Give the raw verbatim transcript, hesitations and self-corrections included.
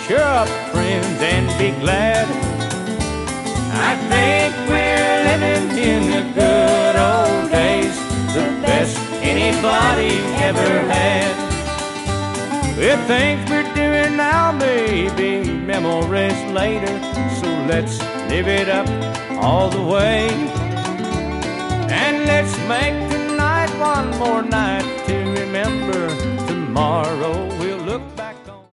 cheer up, friends, and be glad. I think we're living in the good old days, the best anybody ever had. The things we're doing now may be memories later, so let's live it up all the way. And let's make tonight one more night